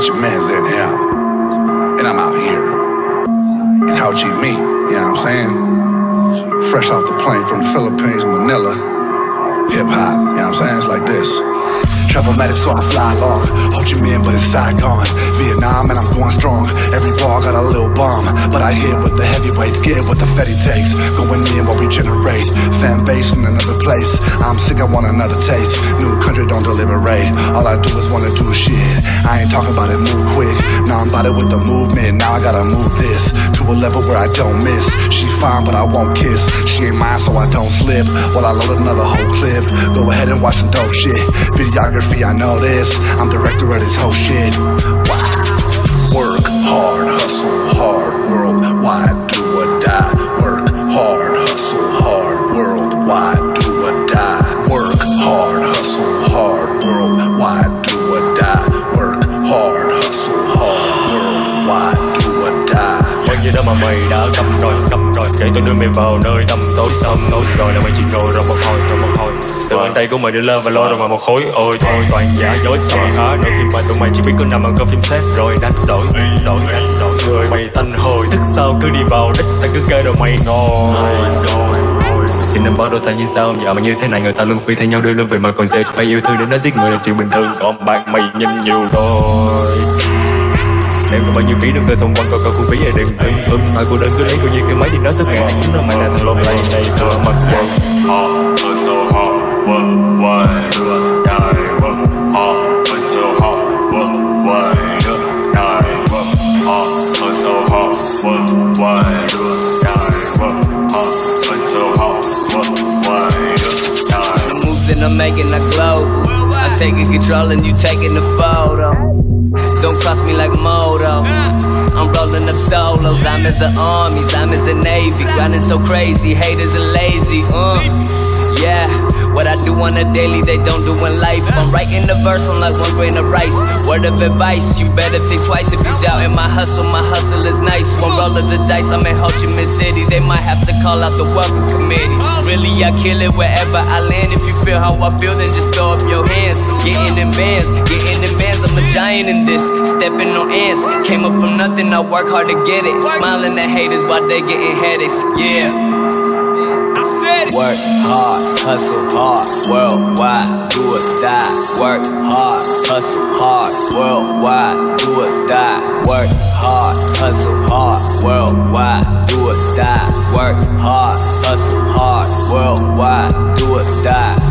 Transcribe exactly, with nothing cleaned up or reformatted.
it's your man's in here. And I'm out here. And how G me, you know what I'm saying? Fresh off the plane from the Philippines, Manila. Hip hop, you know what I'm saying? It's like this. Travelmatic, so I fly long. Ho Chi Minh, but it's Saigon. Vietnam, and I'm going strong. Every ball got a little bomb, but I hit what the heavyweights get, what the Fetty takes. Going in what we generate. Fan base in another place. I'm sick, I want another taste. New country don't deliberate. All I do is wanna do shit. I ain't talking about it, move quick. Now I'm about it with the movement. Now I gotta move this to a level where I don't miss. She fine, but I won't kiss. She ain't mine, so I don't slip. While I load another whole clip. Go ahead and watch some dope shit. Videography, I know this. I'm director of this whole shit. Wow. Work hard, hustle hard, worldwide, do or die. Work hard, hustle hard, worldwide, do or die. Work hard, hustle hard, worldwide, do or die. Work hard, hustle hard, worldwide, do or die. Quên gì đó mà mày đã cầm rồi, cầm rồi. Kể tôi đưa mày vào nơi tăm tối sầm tối rồi là mày chỉ ngồi rồi một hồi, rồi một hồi. Từ bàn tay của mày đưa lên và lôi rồi mà một khối. Ôi thôi toàn giả dối sao mà khá. Đôi khi mà tụi mày chỉ biết có nằm bằng cơm phim xét rồi đánh đổi, đổi đánh đổi. Người mày thanh hồi thức sao cứ đi vào đích ta cứ kêu rồi mày ngon. Thì nên bỏ đôi tay như sao giờ mà như thế này người ta luôn phi thay nhau đưa lưng về mà còn gieo cho bay yêu thương để nó giết người là chuyện bình thường. Còn bạn mày nhìn nhiều rồi. Em có bao nhiêu ký đừng cơ xung quanh coi coi khu ví về đừng thương thương sao cô đơn cứ lấy cô như cái máy đi nó sức ngại nó mày là thằng lộn lầy này thừa mặt dày họ ở sâu họ vơ hoài đưa đài vơ họ ở sâu họ vơ hoài đưa đài vơ họ ở sâu họ vơ hoài đưa đài vơ họ ở sâu họ vơ hoài đưa đài. The moves that I'm making are global. I'm taking control and you taking the photo. Don't cross me like Moto. I'm rolling up solos. I'm as an army, I'm as a navy. Grinding so crazy, haters are lazy. Uh, yeah. What I do on a daily, they don't do in life. I'm writing the verse on like one grain of rice. Word of advice, you better think twice if you doubting my hustle. My hustle is nice. One roll of the dice, I'm in Ho Chi Minh City. They might have to call out the welcome committee. Really, I kill it wherever I land. If you feel how I feel, then just throw up your hands. Getting in bands, getting in bands. I'm a giant in this. Stepping on ants. Came up from nothing, I work hard to get it. Smiling at haters while they getting headaches. Yeah. Work hard, hustle hard, worldwide, do or die. Work hard, hustle hard, worldwide, do or die. Work hard, hustle hard, worldwide, do or die. Work hard, hustle hard, worldwide, do or die.